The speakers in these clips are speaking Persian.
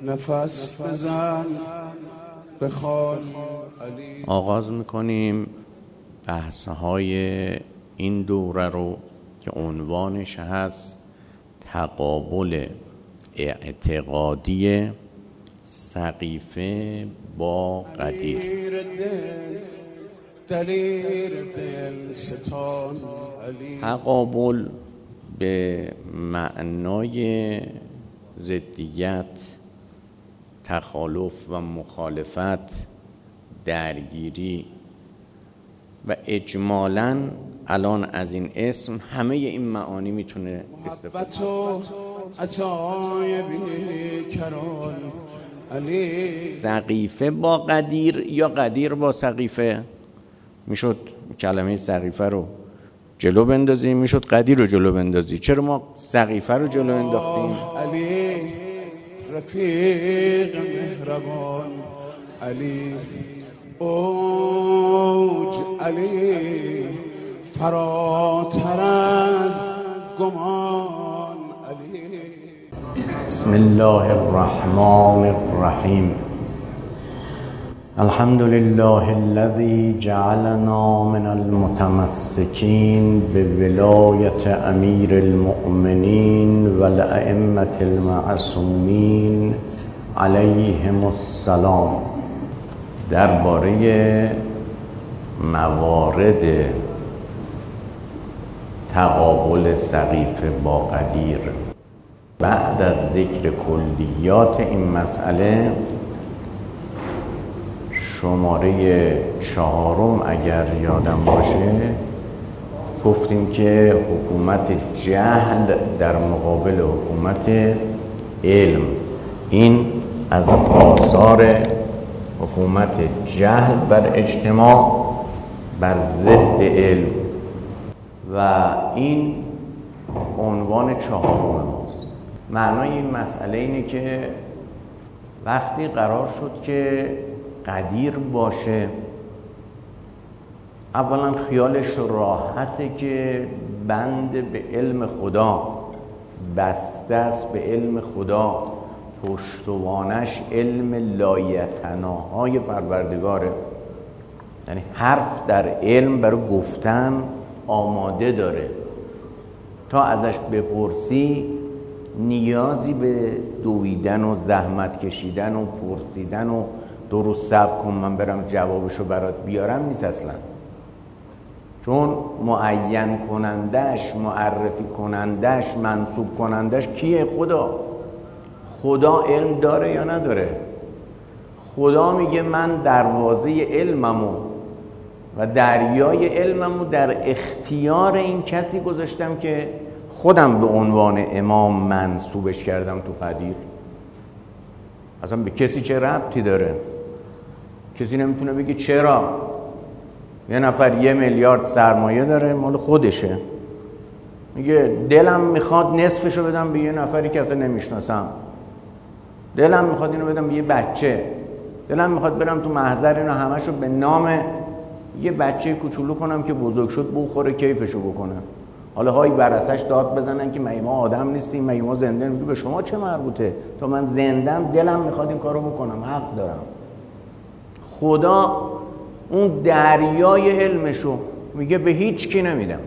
نفس بزن بخوان علی. آغاز میکنیم بحث‌های این دوره رو که عنوانش هست تقابل اعتقادی سقیفه با قدیر. دلیر دل ستان علی. تقابل به معنای ضدیت، تخالف و مخالفت، درگیری و اجمالاً الان از این اسم همه این معانی میتونه استفاده محبت و عطای بیکران علی. سقیفه با قدیر یا قدیر با سقیفه. میشد کلمه سقیفه رو جلو بندازیم، میشد قدیر رو جلو بندازی. چرا ما سقیفه رو جلو انداختیم؟ علی رفیق مهربان علی. اوج علی فراتر از گمان علی. بسم الله الرحمن الرحیم. الحمد لله الذي جعلنا من المتمسكين بولاية امیر المؤمنین والائمة المعصومین علیهم السلام. درباره موارد تقابل سقیفه با قدیر بعد از ذکر کلیات این مسئله، شماره 4 اگر یادم باشه گفتیم که حکومت جهل در مقابل حکومت علم، این از آثار حکومت جهل بر اجتماع بر ضد علم و این عنوان 4 ماست. معنای این مسئله اینه که وقتی قرار شد که قدیر باشه، اولا خیالش راحته که بند به علم خدا، بسته است به علم خدا، پشتوانش علم لایتناهای پروردگاره. یعنی حرف در علم برای گفتن آماده داره، تا ازش بپرسی نیازی به دویدن و زحمت کشیدن و پرسیدن و درست صبر کن من برم جوابشو برات بیارم نیست اصلا. چون معین کنندش، معرفی کنندش، منصوب کنندش کیه؟ خدا علم داره یا نداره؟ خدا میگه من دروازه علممو و دریای علممو در اختیار این کسی گذاشتم که خودم به عنوان امام منصوبش کردم تو قدیر. اصلا به کسی چه ربطی داره؟ کسی نمیتونه بگه چرا. یه نفر 1 میلیارد سرمایه داره، مال خودشه، میگه دلم میخواد نصفشو بدم به یه نفری که اصلا نمیشناسم، دلم میخواد اینو بدم به یه بچه، دلم میخواد برم تو محضر اینو همشو به نام یه بچه کوچولو کنم که بزرگ شد بخوره کیفشو بکنه. حالا هایی براسش داد بزنن که ما آدم نیستیم، ما زنده. میگه به شما چه مربوطه؟ تا من زندم دلم میخواد این کارو بکنم، حق دارم. خدا اون دریای علمشو میگه به هیچ کی نمیدم،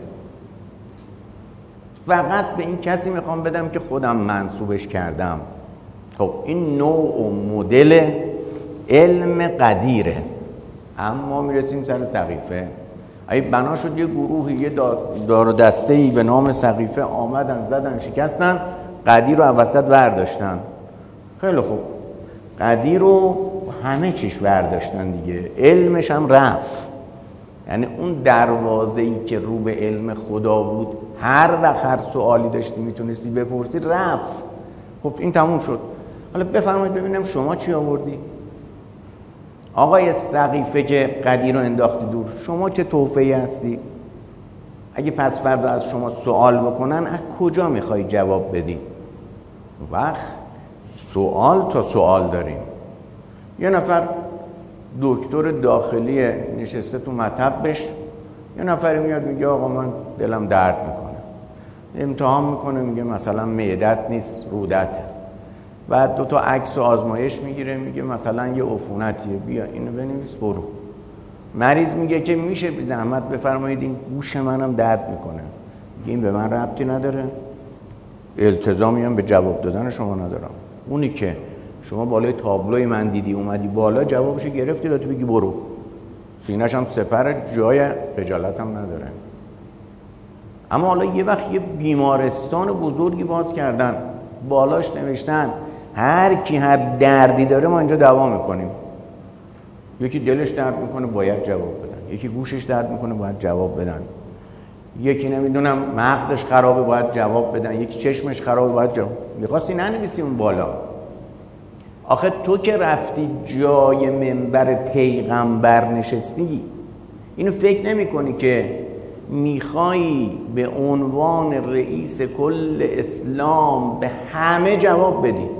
فقط به این کسی میخوام بدم که خودم منصوبش کردم. خب این نوع و مدل علم قدیره. اما میرسیم سر سقیفه. اگه بنا شد یه گروهی، یه دار و دسته‌ای به نام سقیفه آمدن زدن شکستن، قدیر رو وسط برداشتن. خیلی خوب، قدیر رو همه چیش برداشتن دیگه، علمش هم رفت. یعنی اون دروازه‌ای که رو به علم خدا بود، هر وقت هر سوالی داشتی میتونستی بپرسی، رفت. خب این تموم شد. حالا بفرمایید ببینم شما چی آوردی؟ آقای سقیفه که قدیر رو انداختی دور، شما چه توفیقی هستی؟ اگه پس فردا از شما سوال بکنن، از کجا میخوای جواب بدی؟ وقت سوال تا سوال داریم. یه نفر دکتر داخلی نشسته تو مطبش، یه نفر میاد میگه آقا من دلم درد میکنه، امتحان میکنه میگه مثلا معدت نیست رودته. بعد 2 تا عکس و آزمایش میگیره، میگه مثلا یه عفونتیه، بیا اینو بنویس برو. مریض میگه که میشه بی زحمت بفرمایید این گوش منم درد میکنه. میگه این به من ربطی نداره، التزامی هم به جواب دادن شما ندارم. اونی که شما بالای تابلوی من دیدی اومدی بالا جوابشو گرفتی دادی بگی برو. سینه‌ش هم سپر، جای خجالت هم نداره. اما حالا یه وقت یه بیمارستان بزرگی باز کردن، بالاش نوشتن هر کی هر دردی داره ما اینجا دوا میکنیم. یکی دلش درد میکنه باید جواب بدن، یکی گوشش درد میکنه باید جواب بدن، یکی نمیدونم مغزش خرابه باید جواب بدن، یکی چشمش خرابه باید جواب. میخواستی ننویسی اون بالا. آخه تو که رفتی جای منبر پیغمبر نشستی، اینو فکر نمی کنی که میخوای به عنوان رئیس کل اسلام به همه جواب بدی؟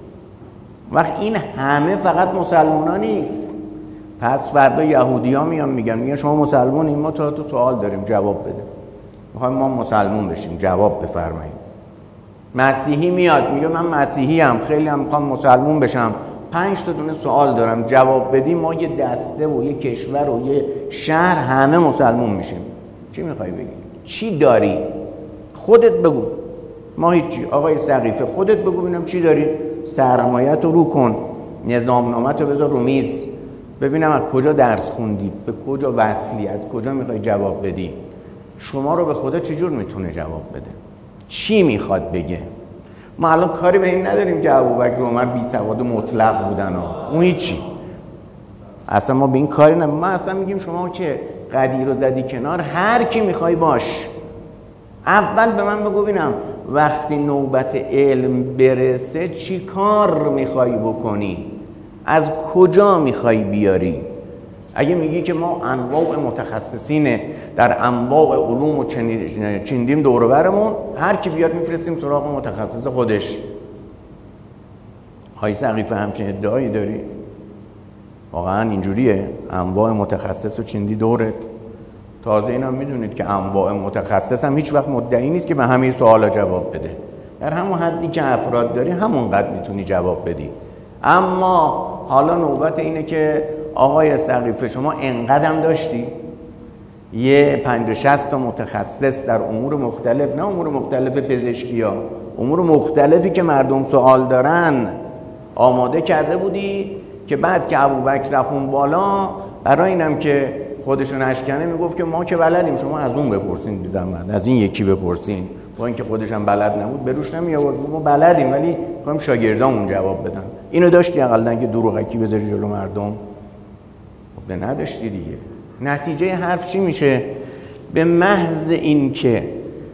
وقت این همه فقط مسلمان ها نیست. پس فردا یهودی ها میگن شما مسلمانیم، ما تو سوال داریم جواب بده، میخوایم ما مسلمون بشیم جواب بفرمایید. مسیحی میاد میگه من مسیحی ام، خیلی هم میخوام مسلمون بشم، 5 تا دونه سوال دارم جواب بدی، ما یه دسته و یه کشور و یه شهر همه مسلمون میشیم. چی میخوای بگی؟ چی داری؟ خودت بگو. ما هیچی. آقای سقیفه خودت بگو ببینم چی داری؟ سرمایت رو کن، نظامنامت رو بذار رو میز، ببینم از کجا درس خوندی، به کجا وصلی، از کجا میخوای جواب بدی. شما رو به خدا چجور میتونه جواب بده؟ چی میخواد بگه؟ ما الان کاری به این نداریم که ابوبکر و عمر بی سواد مطلق بودن اون هیچی. اصلا ما به این کاری نداریم. ما اصلا میگیم شما که قدیر رو زدی کنار، هر کی میخوای باش. اول به من بگو ببینم وقتی نوبت علم برسه چی کار میخوای بکنی؟ از کجا میخوای بیاری؟ اگه میگی که ما انواع متخصصین در انواع علوم و چندیم دور و برمون، هر کی بیاد میفرستیم سراغ متخصص خودش. آقای سقیفه همچین ادعایی داری؟ واقعا اینجوریه؟ انواع متخصص و چندی دورت؟ تازه اینم میدونید که انواع متخصص هم هیچ وقت مدعی نیست که به همه سوالا جواب بده. در همون حدی که افراد داری همونقدر میتونی جواب بدی. اما حالا نوبت اینه که آقای سقیفه شما انقدر داشتی؟ یه 50-60 تا متخصص در امور مختلف، نه امور مختلف پزشکی ها، امور مختلفی که مردم سوال دارن آماده کرده بودی که بعد که ابوبکر رفت اون بالا، برای اینم که خودشو نشکنه میگفت که ما که بلدیم، شما از اون بپرسین بی زحمت، از این یکی بپرسین. با اینکه خودش هم بلد نبود بروش نمی آورد، ما بلدیم ولی میخوایم شاگردامون جواب بدن. اینو داشتی اقلا که دروغکی بذاری جلو مردم؟ خب نداشتی دیگه. نتیجه حرف چی میشه؟ به محض این که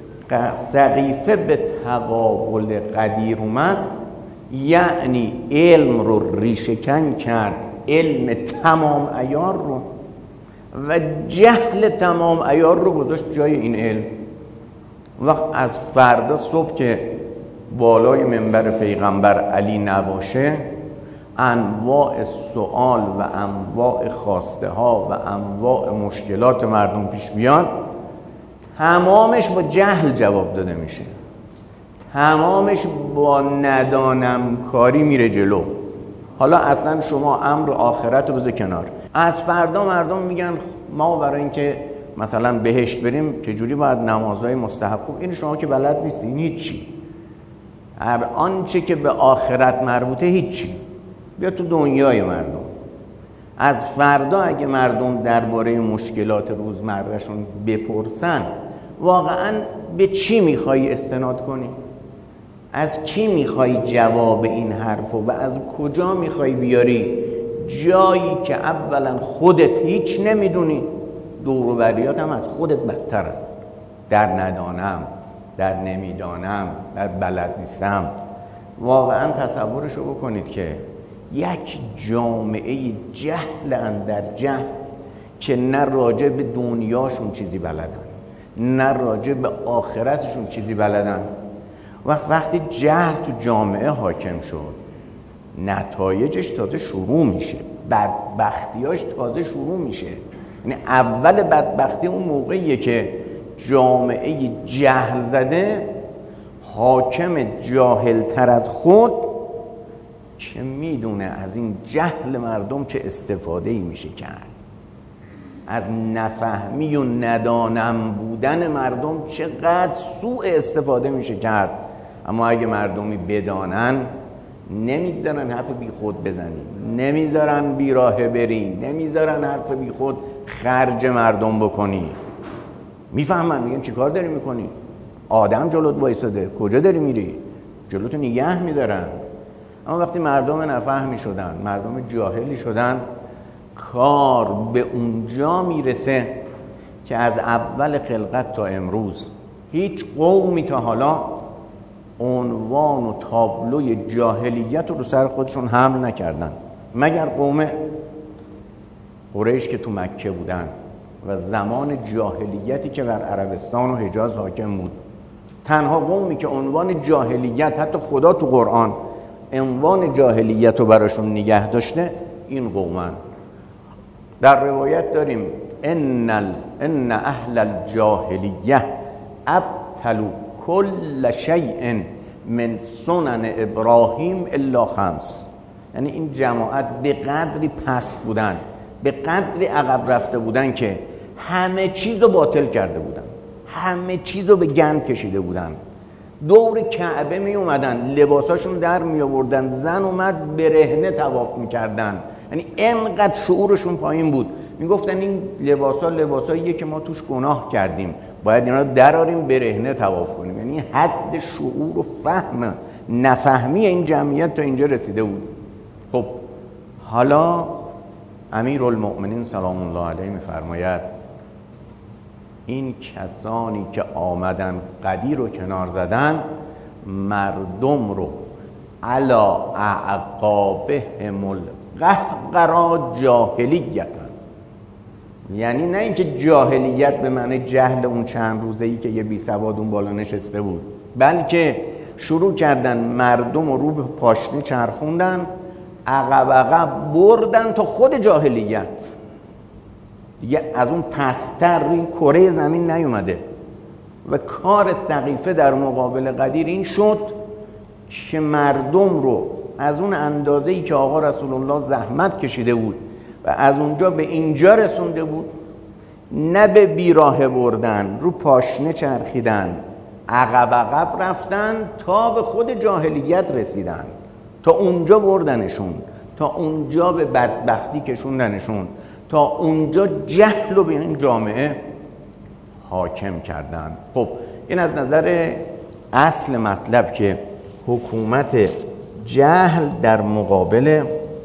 سقیفه به تقابل قدیر اومد، یعنی علم رو ریشه‌کن کرد، علم تمام عیار رو، و جهل تمام عیار رو گذاشت جای این علم. وقت از فردا صبح که بالای منبر پیغمبر علی نباشه، انواع سوال و انواع خواسته ها و انواع مشکلات مردم پیش بیاد، تمامش با جهل جواب داده میشه، تمامش با ندانم کاری میره جلو. حالا اصلا شما امر آخرت رو بذار کنار. از فردا مردم میگن ما برای اینکه مثلا بهشت بریم چجوری باید نمازهای مستحب خوب، این شما که بلد نیستی، این هیچی. هر آنچه که به آخرت مربوطه هیچی. بیا تو دنیای مردم. از فردا اگه مردم درباره مشکلات روزمرهشون بپرسن، واقعا به چی میخوای استناد کنی؟ از کی میخوای جواب این حرفو و از کجا میخوای بیاری؟ جایی که اولا خودت هیچ نمیدونی، دور و بریات هم از خودت بدترن. در ندانم، در نمیدانم، در بلد نیستم. واقعا تصورشو بکنید که یک جامعه جهل اندر جهل که نه راجع به دنیاشون چیزی بلدن، نه راجع به آخرتشون چیزی بلدن. وقتی جهل تو جامعه حاکم شد، نتایجش تازه شروع میشه، بدبختیاش تازه شروع میشه. یعنی اول بدبختی اون موقعیه که جامعه جهل زده، حاکم جاهلتر از خود که میدونه از این جهل مردم چه استفاده‌ای میشه کرد، از نفهمی و ندانم بودن مردم چقدر سوء استفاده میشه کرد. اما اگه مردمی بدانن نمیگذارن حرف بی خود بزنی، نمیذارن بیراهه بری، نمیذارن حرف بی خود خرج مردم بکنی. میفهمن، میگن چی کار داری میکنی؟ آدم جلوت وایساده، کجا داری میری؟ جلوتو نگه میدارن. اما وقتی مردم نفهمی شدن، مردم جاهلی شدن، کار به اونجا میرسه که از اول خلقت تا امروز هیچ قومی تا حالا عنوان و تابلوی جاهلیت رو سر خودشون حمل نکردن مگر قوم قریش که تو مکه بودن و زمان جاهلیتی که بر عربستان و حجاز حاکم بود. تنها قومی که عنوان جاهلیت، حتی خدا تو قرآن عنوان جاهلیت رو براشون نگه داشته، این قومن. در روایت داریم ان اهل الجاهلیه ابطلوا کل شیء من سنن ابراهیم الا 5. یعنی این جماعت به قدری پست بودن، به قدری عقب رفته بودن که همه چیز رو باطل کرده بودن، همه چیز رو به گند کشیده بودن. دور کعبه می اومدن، لباساشون در می آوردن، زن اومد برهنه طواف میکردن. یعنی اینقدر شعورشون پایین بود، میگفتن این لباساییه که ما توش گناه کردیم، باید اینا رو دراریم برهنه طواف کنیم. یعنی حد شعور و فهم نفهمی این جمعیت تا اینجا رسیده بود. خب حالا امیرالمؤمنین سلام الله علیه میفرماید این کسانی که آمدن قدیر رو کنار زدن، مردم رو علا اعقابهم القهقرا جاهلیتن. یعنی نه اینکه جاهلیت به معنی جهل اون چند روزه‌ای که یه بی سواد اون بالا نشسته بود، بلکه شروع کردن مردم رو به پاشنه چرخوندن، عقب بردن تا خود جاهلیت دیگه از اون پستر روی کره زمین نیومده. و کار سقیفه در مقابل قدیر این شد که مردم رو از اون اندازه‌ای که آقا رسول الله زحمت کشیده بود و از اونجا به اینجا رسونده بود، نه به بیراه بردن، رو پاشنه چرخیدن، عقب رفتن تا به خود جاهلیت رسیدن، تا اونجا بردنشون، تا اونجا به بدبختی کشوندنشون، تا اونجا جهل رو به این جامعه حاکم کردن. خب این از نظر اصل مطلب که حکومت جهل در مقابل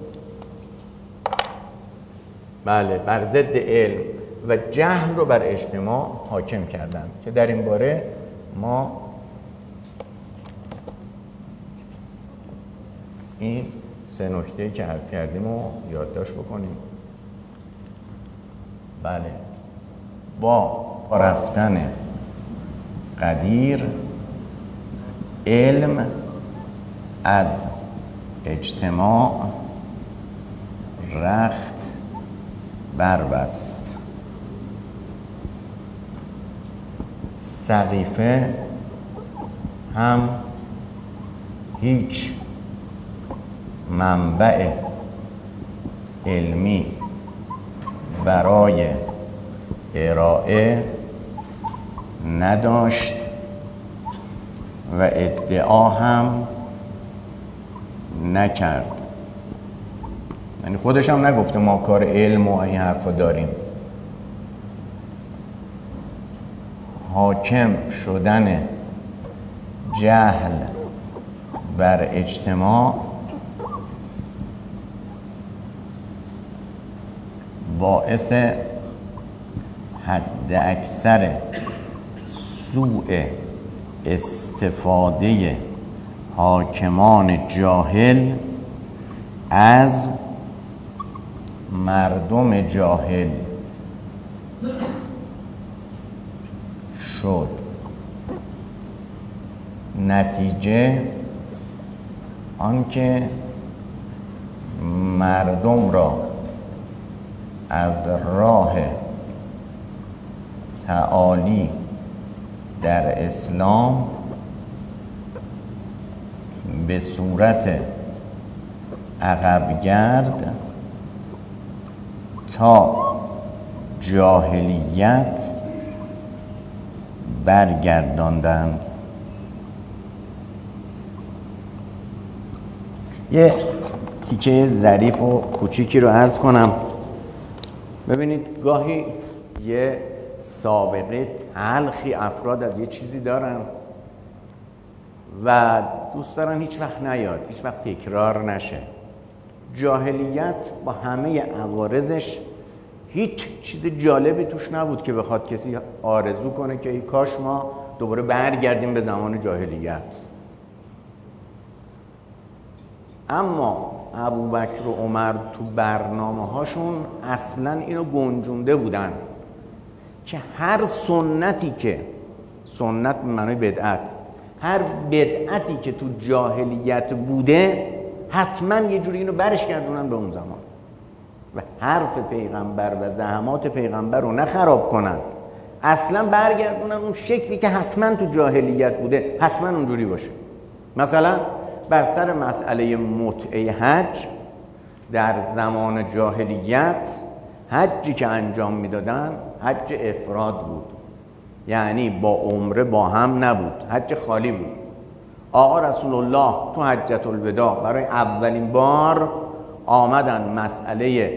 بر ضد علم و جهل رو بر اجتماع حاکم کردن، که در این باره ما این 3 نکته که عرض کردیم رو یادداشت بکنیم. با رفتن قدیر علم از اجتماع رخت بربست. سقیفه هم هیچ منبع علمی برای ارائه نداشت و ادعا هم نکرد. یعنی خودش هم نگفته ما کار علم و این حرفا داریم. حاکم شدن جهل بر اجتماع باعث حد اکثر سوء استفاده حاکمان جاهل از مردم جاهل شد. نتیجه آنکه مردم را از راه تعالی در اسلام به صورت عقب گرد تا جاهلیت برگرداندند. یه تیکه ظریف و کوچیکی رو عرض کنم. ببینید گاهی یه سابقه تلخی افراد از یه چیزی دارن و دوست دارن هیچ وقت نیاد، هیچ وقت تکرار نشه. جاهلیت با همه عوارضش هیچ چیز جالبی توش نبود که بخواد کسی آرزو کنه که ای کاش ما دوباره برگردیم به زمان جاهلیت. اما ابوبکر و عمر تو برنامه هاشون اصلا اینو گنجونده بودن که هر سنتی که سنت به معنای بدعت، هر بدعتی که تو جاهلیت بوده حتما یه جوری اینو برش گردونن به اون زمان و حرف پیغمبر و زحمات پیغمبر رو نه خراب کنن، اصلا برگردونن اون شکلی که حتما تو جاهلیت بوده حتما اونجوری باشه. مثلا بر سر مسئله متعه حج در زمان جاهلیت حجی که انجام میدادن حج افراد بود، یعنی با عمره با هم نبود، حج خالی بود. آقا رسول الله تو حجة الوداع برای اولین بار آمدن مسئله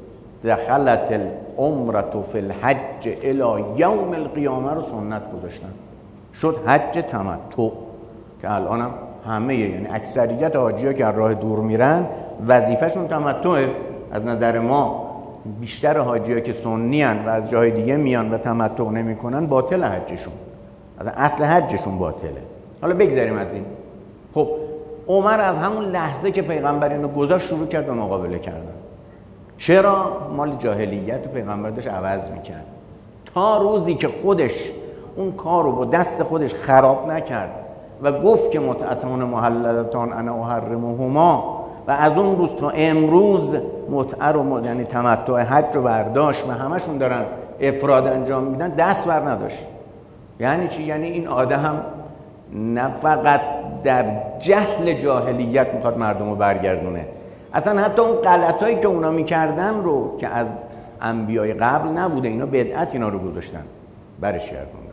دخلت العمره فی الحج الی یوم القیامه رو سنت گذاشتن، شد حج تمتع که الانم همه یعنی اکثریت حاجی‌ها که از راه دور میرن وظیفه‌شون تمتعه. از نظر ما بیشتر حاجی‌ها که سنی ان و از جای دیگه میان و تمتع نمی‌کنن باطل حجشون، اصل حجشون باطله. حالا بگذاریم از این. خب عمر از همون لحظه که پیغمبر اینو گذاشت شروع کرد به مقابله کردن. چرا؟ مال جاهلیت پیغمبر داشت عوض میکرد تا روزی که خودش اون کار رو با دست خودش خراب نکرد و گفت که متعتان محللتان انا احرمهما و از اون روز تا امروز متعه رو یعنی تمتع حج رو برداشت و همشون دارن افراد انجام میدن، دست بر نداشت. یعنی چی؟ یعنی این آدم نه فقط در جهل جاهلیت میخواد مردم رو برگردونه، اصلا حتی اون غلطایی که اونا میکردن رو که از انبیای قبل نبوده، اینا بدعت اینا رو گذاشتن برش گردوندن.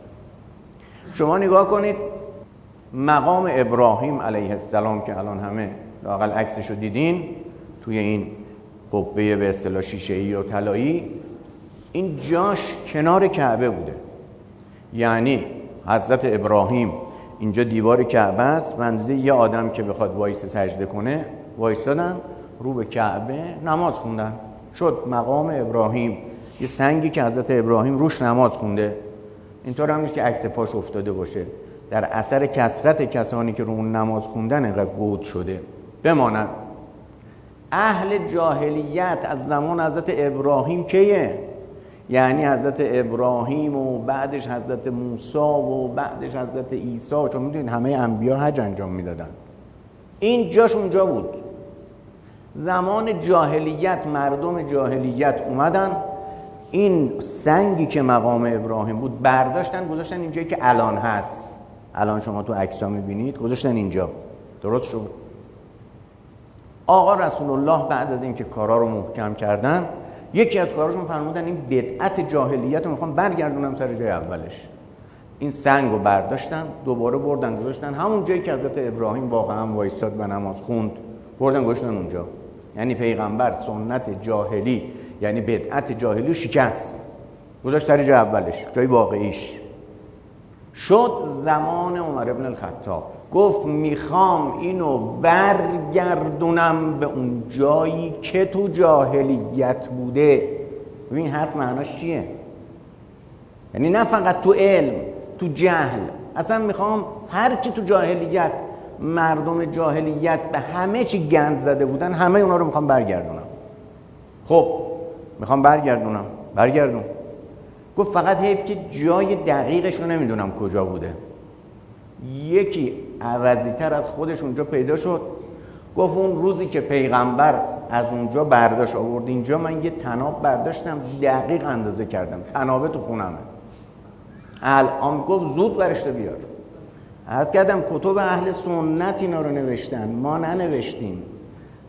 شما نگاه کنید مقام ابراهیم علیه السلام که الان همه لااقل عکسش رو دیدین توی این قبه به اصطلاح شیشه‌ای و طلایی، این جاش کنار کعبه بوده. یعنی حضرت ابراهیم اینجا دیوار کعبه است، منزل یه آدم که بخواد وایس سجده کنه وایسادن رو به کعبه نماز خوندن، شد مقام ابراهیم. یه سنگی که حضرت ابراهیم روش نماز خونده. اینطور هم نیست که عکس پاش افتاده باشه، در اثر کثرت کسانی که رو اون نماز خوندن اینقدر گود شده. بمانند اهل جاهلیت از زمان حضرت ابراهیم کیه؟ یعنی حضرت ابراهیم و بعدش حضرت موسی و بعدش حضرت عیسی، چون میدونید همه انبیا حج انجام میدادن. این جاش اونجا بود. زمان جاهلیت مردم جاهلیت اومدن این سنگی که مقام ابراهیم بود برداشتن گذاشتن اینجایی که الان هست. الان شما تو عکس‌ها میبینید گذاشتن اینجا. درست شد؟ آقا رسول الله بعد از اینکه کارا رو محکم کردن، یکی از کاراشون فرمودن این بدعت جاهلیت رو میخوام برگردونم سر جای اولش. این سنگ رو برداشتن دوباره بردن گذاشتن همون جایی که حضرت ابراهیم واقعا وایساد و نماز خوند، بردن گذاشتن اونجا. یعنی پیغمبر سنت جاهلی یعنی بدعت جاهلی رو شکست، گذاشت سر جای اولش، جای واقعیش. شد زمان عمر ابن الخطاب، گفت میخوام اینو برگردونم به اون جایی که تو جاهلیت بوده. ببین حرف معناش چیه؟ یعنی نه فقط تو علم، تو جهل، اصلا میخوام هر چی تو جاهلیت مردم جاهلیت به همه چی گند زده بودن همه اونا رو میخوام برگردونم. خب میخوام برگردون. گفت فقط حیف که جای دقیقش رو نمیدونم کجا بوده. یکی عوضی‌تر از خودش اونجا پیدا شد، گفت اون روزی که پیغمبر از اونجا برداشت آورد اینجا، من یه طناب برداشتم دقیق اندازه کردم، طنابه تو خونمه. الان گفت زود برشته بیار. عرض کردم کتب اهل سنت اینا رو نوشتن، ما ننوشتیم.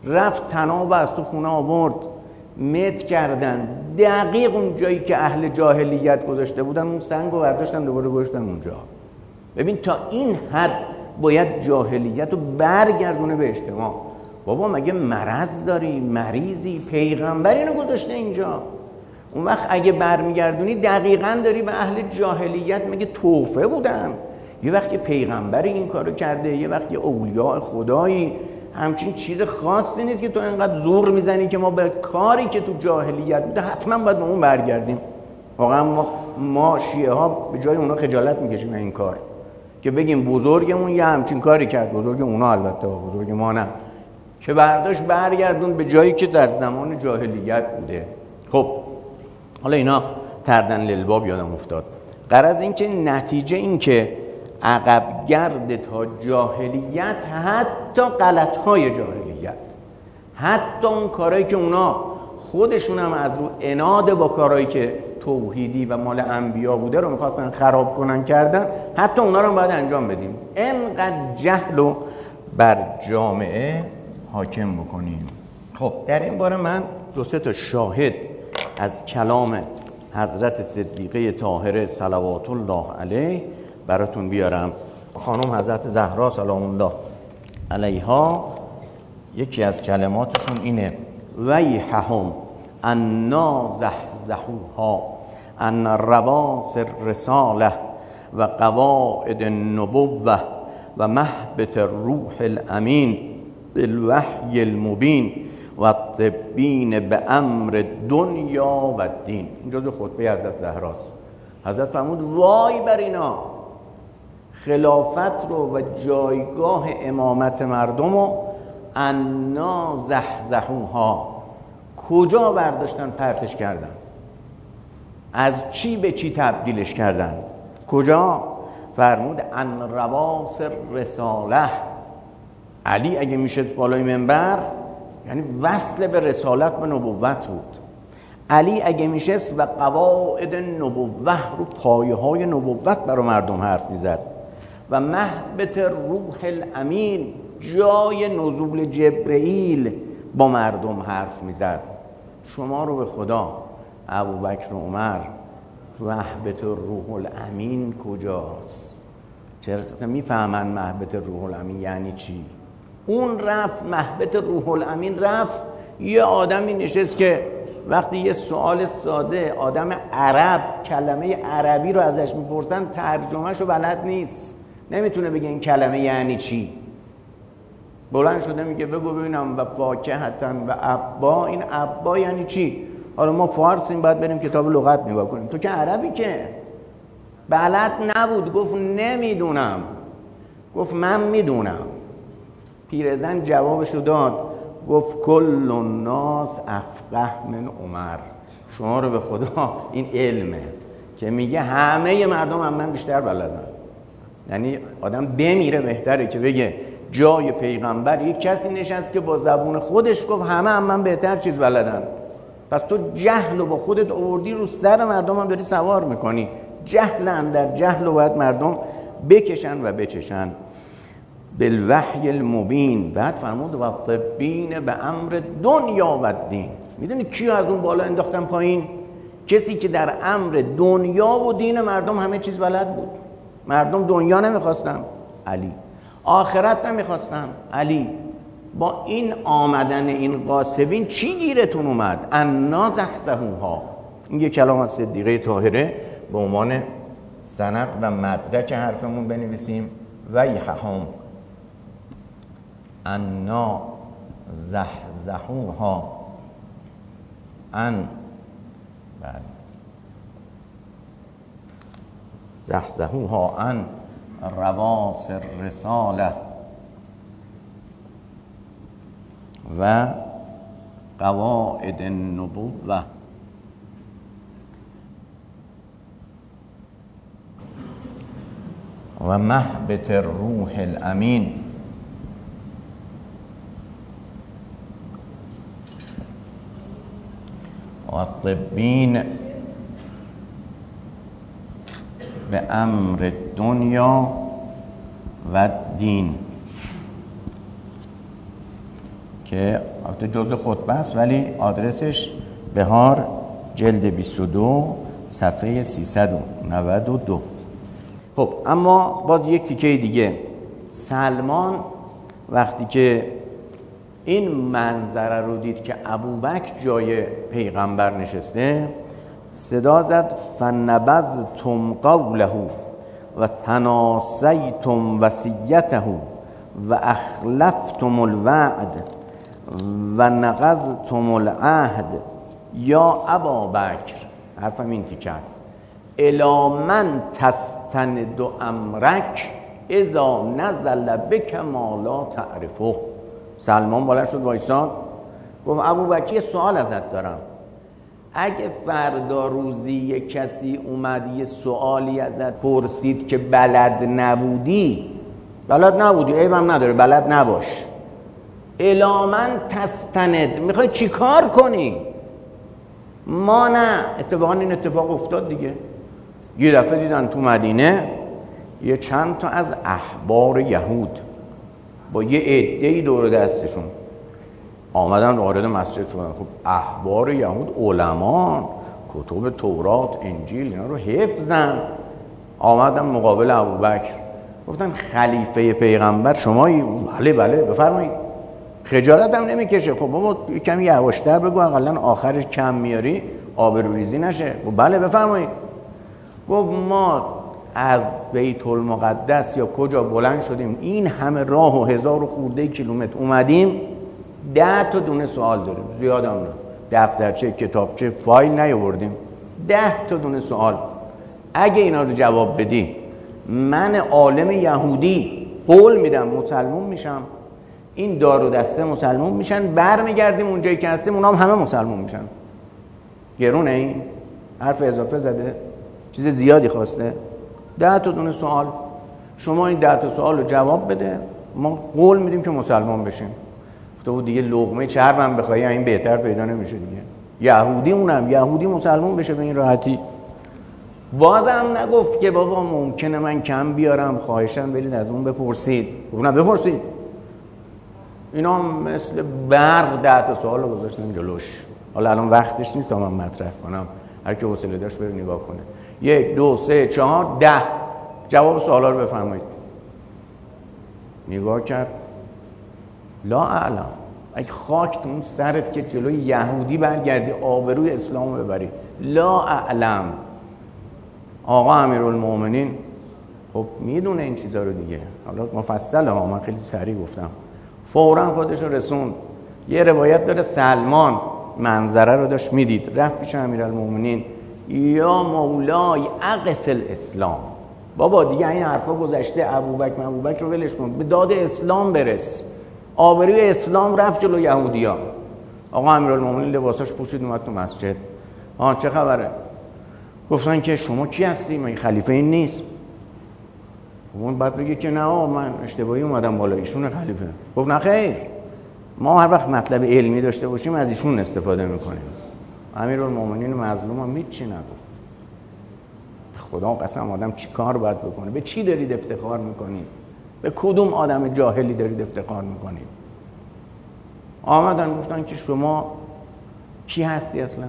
رفت طناب از تو خونه آورد، مت کردن، دقیق اون جایی که اهل جاهلیت گذاشته بودن اون سنگ رو برداشتن دوباره گذاشتن اونجا. ببین تا این حد باید جاهلیت رو برگردونه به اجتماع. بابا مگه مرض داری؟ مریضی؟ پیغمبر اینو گذاشته اینجا. اون وقت اگه برمیگردونی دقیقاً داری به اهل جاهلیت میگه توفه بودن. یه وقت یه پیغمبری این کارو کرده، یه وقت یه اولیاء خدایی، همچین چیز خاصی نیست که تو انقدر زور میزنی که ما به کاری که تو جاهلیت بوده حتما باید به اون برگردیم. واقعا ما شیعه ها به جای اونا خجالت میکشیم این کار که بگیم بزرگمون یه همچین کاری کرد، بزرگ اونا البته، بزرگ ما نه، که برداشت برگردون به جایی که در زمان جاهلیت بوده. خب حالا اینا تردن للباب یادم افتاد. غرض این که نتیجه این که عقب گرد تا جاهلیت، حتی غلط‌های جاهلیت، حتی اون کارهایی که اونا خودشون هم از رو عناد با کارهایی که توحیدی و مال انبیا بوده رو میخواستن خراب کنن کردن، حتی اونا رو هم باید انجام بدیم. انقدر جهل رو بر جامعه حاکم بکنیم. خب در این باره من 2-3 تا شاهد از کلام حضرت صدیقه طاهره صلوات الله علیه براتون بیارم. خانم حضرت زهرا سلام الله علیها یکی از کلماتشون اینه: ویحهم انا زحزحوها ان رواس الرساله و قواعد النبوه و مهبط الروح الامین بالوحی المبین و الطبین به امر دنیا و دین. این جزء خطبه حضرت زهراست. حضرت فرمود وای بر اینا، خلافت رو و جایگاه امامت مردم رو انا زحزحوها، کجا برداشتن پرتش کردن؟ از چی به چی تبدیلش کردن؟ کجا؟ فرمود ان رواس رساله. علی اگه میشه بالای منبر یعنی وصل به رسالت و نبوت بود. علی اگه میشه و قواعد نبوه رو پایه های نبوت برای مردم حرف میزد و مهبط روح الامین جای نزول جبرئیل با مردم حرف میزد. شما رو به خدا ابوبکر و عمر مهبط روح الامین کجاست؟ چرا میفهمن مهبط روح الامین یعنی چی؟ اون رفت مهبط روح الامین رفت، یه آدمی نشست که وقتی یه سوال ساده آدم عرب کلمه عربی رو ازش میپرسن ترجمهش رو بلد نیست، نمیتونه بگه این کلمه یعنی چی. بلند شده میگه بگو ببینم و فاکهتن و ابا، این ابا یعنی چی؟ حالا ما فارسیم باید بریم کتاب لغت نگاه کنیم، تو که عربی که بلد نبود، گفت نمیدونم. گفت من میدونم. پیرزن جوابشو داد، گفت کل الناس افقه من عمر. شما رو به خدا این علمه که میگه همه مردم هم من بیشتر بلدن. یعنی آدم بمیره بهتره که بگه جای پیغمبر یک کسی نشست که با زبون خودش گفت همه هم من بهتر چیز بلدن. پس تو جهل رو با خودت آوردی رو سر مردم هم داری سوار میکنی. جهل اندر جهل رو باید مردم بکشن و بچشن. بالوحی المبین. بعد فرمود و طبین به امر دنیا و دین. میدونی کیو از اون بالا انداختن پایین؟ کسی که در امر دنیا و دین مردم همه چیز بلد بود. مردم دنیا نمیخواستن، علی. آخرت نمیخواستن، علی. با این آمدن این غاصبین چی گیرتون اومد؟ انا زحزحوها. این یه کلام از صدیقه طاهره به عنوان سند و مدرک حرفمون بنویسیم. ویحهم انا زحزحوها ان زحزحوها ان رواس الرساله و قواعد النبوه و مهبط الروح الامین و الطبین به امر دنیا و دین، که البته جزء خطبه است ولی آدرسش بهار جلد 22 صفحه 392. خب اما باز یک تیکه دیگه، سلمان وقتی که این منظره رو دید که ابوبکر جای پیغمبر نشسته، صدا زد فنبذتم قوله و تناسیتم وصیته و اخلفتم الوعد و نقضتم العهد یا ابابکر. حرفم این تیکه است، الی من تستند امرک اذا نزل بک ما لا تعرفه. سلمان بالا شد وایساد، گفت ابوبکر سوال ازت دارم، اگه فردا روزی یک کسی اومد یه سوالی ازت پرسید که بلد نبودی عیبم نداره، بلد نباش، الی من تستند، میخوای چی کار کنی؟ ما نه. اتفاقا این اتفاق افتاد دیگه. یه دفعه دیدن تو مدینه یه چند تا از احبار یهود با یه عده‌ای دور دستشون آمدن وارد مسجد شدن. خب احبار یهود علما، کتب تورات، انجیل اینا رو حفظن، آمدن مقابل ابوبکر گفتن خلیفه پیغمبر شمایی؟ بله بفرمایید. خجالت هم نمیکشه؟ خب بابا کمی یواشتر بگو، اقلا آخرش کم میاری آبروریزی نشه. خب بله بفرمایید. گفت ما از بیت المقدس یا کجا بلند شدیم، این همه راه و 1000 خورده کیلومتر اومدیم، 10 تا دونه سوال داریم، زیاد هم نه، دفترچه کتابچه فایل نیاوردیم، 10 تا دونه سوال. اگه اینا رو جواب بدی من عالم یهودی قول میدم مسلمون میشم، این دار و دسته مسلمون میشن، برمیگردیم اونجایی که هستیم اونا هم همه مسلمون میشن. گرونه این حرف اضافه زده، چیز زیادی خواسته. 10 تا دونه سوال، شما این 10 تا سوال رو جواب بده، ما قول میدیم که مسلمان بشیم. تو دیگه لقمه چربم بخوای این بهتر پیدا نمیشه دیگه. یهودی مسلمان بشه به این راحتی. بازم نگفت که بابا ممکنه من کم بیارم، خواهشاً برید از اون بپرسید. نه بپرسید. اینا مثل برق 10 تا سوال رو گذاشتن جلوش. حالا الان وقتش نیست من مطرح کنم، هر کی حوصله داشت بره نگاه کنه. 1 2 3 4 10 جواب سوالا رو بفرمایید. نگاه کرد، لا اعلم. اگه خاک تو اون سرت که جلوی یهودی برگردی آبروی اسلام ببری، لا اعلم. آقا امیرالمومنین خب میدونه این چیزا رو دیگه، حالا مفصل ها، من خیلی سریع گفتم، فوراً خودش رو رسوند. یه روایت داره سلمان منظره رو داشت میدید، رفت پیش امیرالمومنین، یا مولای اقص الاسلام، بابا دیگه این حرفا گذشته، ابوبکر رو ولش کن، به داد اسلام برس. آبروی اسلام رفت جلو یهودیان. آقا امیرالمومنین لباساش پوشید اومد تو مسجد. چه خبره؟ گفتن که شما کی هستی؟ من خلیفه این نیست. اون بعد بگه که نه من اشتباهی اومدم بالا، ایشون خلیفه. گفت نه خیر، ما هر وقت مطلب علمی داشته باشیم از ایشون استفاده میکنیم. امیرالمومنین مظلوم هم هیچی نگفت. خدا قسم آدم چی کار باید بکنه؟ به چی دارید افتخار میکنید؟ به کدوم آدم جاهلی دارید افتخار میکنید؟ آمدن گفتن که شما کی هستی اصلا؟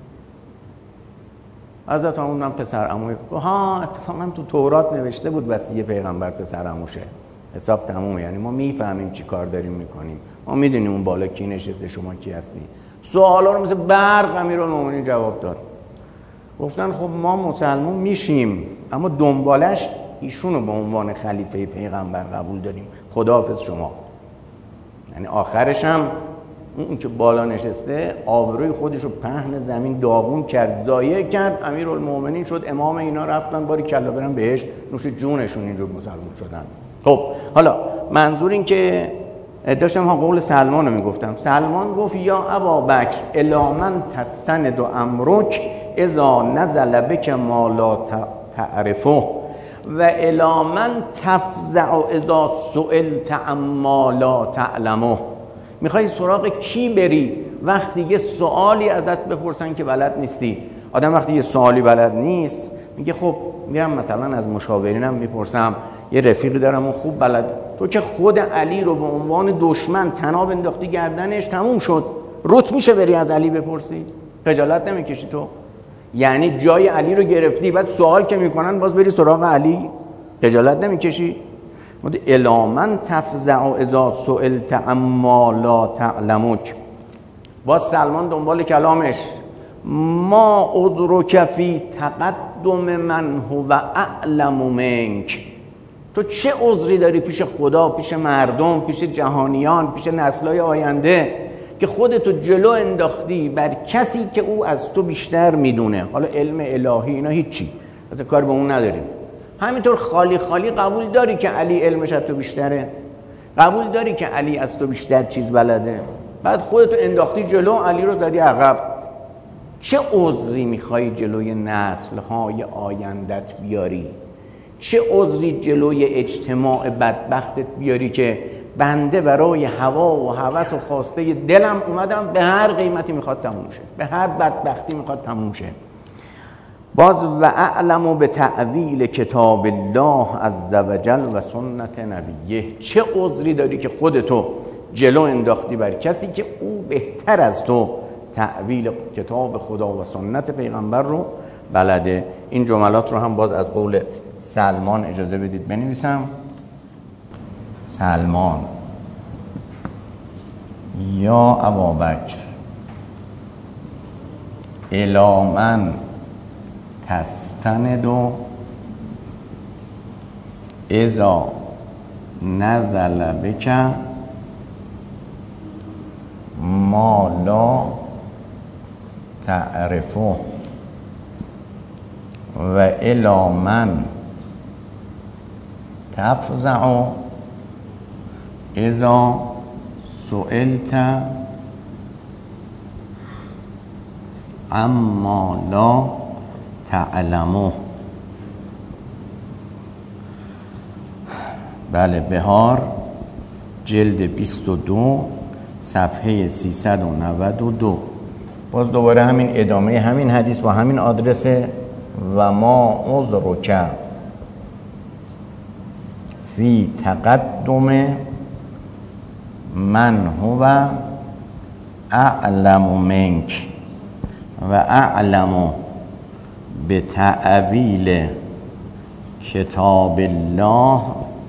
حضرت عمر پسر عموی. اتفاقا تو تورات نوشته بود وصیه پیغمبر پسر عموشه، حساب تمومه، یعنی ما میفهمیم چی کار داریم میکنیم، ما میدونیم اون بالا کی نشسته، شما کی هستی. سوالا رو مثل برق امیرالمومنین جواب داد. گفتن خب ما مسلمان میشیم، اما دنبالش ایشونو به عنوان خلیفه پیغمبر قبول داریم، خداحافظ شما. یعنی آخرش هم اون که بالا نشسته آبروی خودش رو پهن زمین داغون کرد، ضایع کرد. امیرالمومنین شد امام اینا، رفتن باری کلا برن بهش، نوش جونشون اینجور مسلمان شدن. خب حالا منظور این که داشتم قول سلمان رو میگفتم. سلمان گفت یا ابابکر الی من تستند امرک اذا نزل بک ما لا تعرفه و الی من تفزع اذا سئلت عما لا تعلمه. میخوای سراغ کی بری وقتی یه سوالی ازت بپرسن که بلد نیستی؟ آدم وقتی یه سوالی بلد نیست میگه خب میرم مثلا از مشاورینم میپرسم، یه رفیقی دارم اون خوب بلد، تو که خود علی رو به عنوان دشمن طناب انداختی گردنش، تموم شد. رت میشه بری از علی بپرسی؟ خجالت نمیکشی تو؟ یعنی جای علی رو گرفتی، بعد سوال که میکنن باز بری سراغ علی؟ خجالت نمیکشی؟ الی من تفزع اذا سئلت عما لا تعلمک. باز سلمان دنبال کلامش، ما ادرک فی تقدم من هو اعلم منک. تو چه عذری داری پیش خدا، پیش مردم، پیش جهانیان، پیش نسل‌های آینده که خودتو جلو انداختی بر کسی که او از تو بیشتر میدونه؟ حالا علم الهی اینا هیچی، اصلا کار به اون نداریم. همینطور خالی خالی قبول داری که علی علمش از تو بیشتره؟ قبول داری که علی از تو بیشتر چیز بلده؟ بعد خودتو انداختی جلو، علی رو زدی عقب. چه عذری میخوای جلوی نسل‌های آیندت بیاری؟ چه عذری جلوی اجتماع بدبختت بیاری که بنده برای هوا و هوس و خواسته دلم اومدم به هر قیمتی میخواد تموم شه، به هر بدبختی میخواد تموم شه. باز و اعلم به تعویل کتاب الله عز وجل و سنت نبیه. چه عذری داری که خودتو جلو انداختی بر کسی که او بهتر از تو تعویل کتاب خدا و سنت پیغمبر رو بلده. این جملات رو هم باز از قول سلمان اجازه بدید بنویسم. سلمان: یا ابابکر الی من تستند اذا نزل بک ما لا تعرفه و الی من تفزع اذا سئلت عما لا تعلمه. بله، بهار جلد 22 صفحه 392. باز دوباره همین ادامه همین حدیث با همین آدرس: و ما عذرک فی تقدم من هو اعلم منک و اعلم به تعویل کتاب الله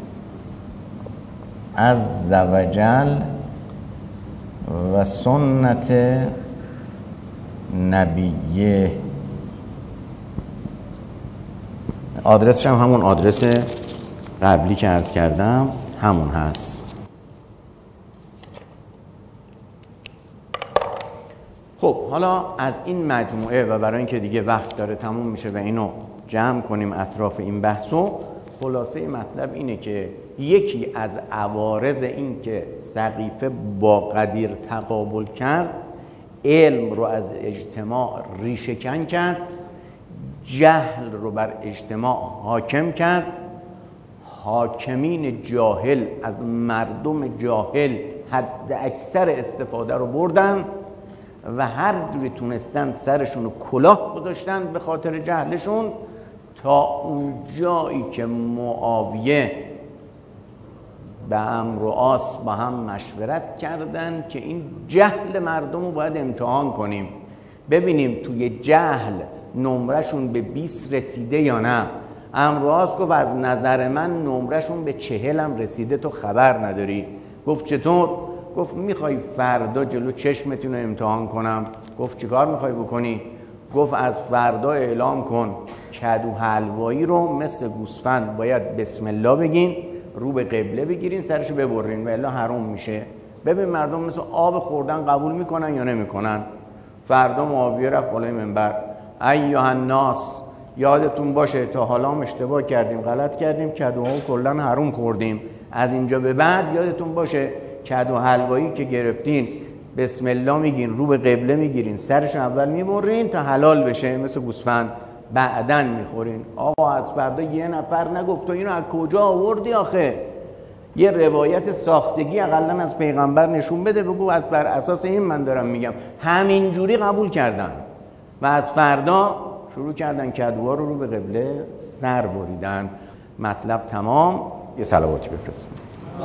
عز وجل و سنت نبیه. آدرسش هم همون آدرس قبلی که عرض کردم همون هست. خب حالا از این مجموعه و برای اینکه دیگه وقت داره تموم میشه و اینو جمع کنیم اطراف این بحثو، خلاصه مطلب اینه که یکی از عوارض این که سقیفه با قدیر تقابل کرد، علم رو از اجتماع ریشه‌کن کرد، جهل رو بر اجتماع حاکم کرد، حاکمین جاهل از مردم جاهل حد اکثر استفاده رو بردن و هر جوری تونستن سرشون رو کلاه گذاشتن به خاطر جهلشون، تا اون جایی که معاویه به عمرو و عاص با هم مشورت کردن که این جهل مردم رو باید امتحان کنیم، ببینیم توی جهل نمرشون به 20 رسیده یا نه. عمرو و عاص گفت از نظر من نمرشون به 40 هم رسیده، تو خبر نداری. گفت چطور؟ گفت میخوای فردا جلو چشمتون رو امتحان کنم؟ گفت چیکار میخوای بکنی؟ گفت از فردا اعلام کن کدو حلوایی رو مثل گوسفند باید بسم الله بگین، رو به قبله بگیرین، سرشو ببرین و الا حرام میشه. ببین مردم مثل آب خوردن قبول میکنن یا نمیکنن. فردا معاویه رفت بالای منبر: ایها الناس، یادتون باشه تا حالا هم اشتباه کردیم، غلط کردیم، کدوها کلا حرام خوردیم. از اینجا به بعد یادتون باشه کدو حلوایی که گرفتین بسم الله میگین، رو به قبله میگیرین، سرشو اول میبرین تا حلال بشه مثل گوسفند، بعدن میخورین. آقا از فردا یه نفر نگفت تو اینو از کجا آوردی آخه؟ یه روایت ساختگی اقلا از پیغمبر نشون بده، بگو از بر اساس این من دارم میگم. همینجوری قبول کردن و از فردا شروع کردن کدوها رو به قبله سر بریدن. مطلب تمام. یه صلواتی بفرستیم.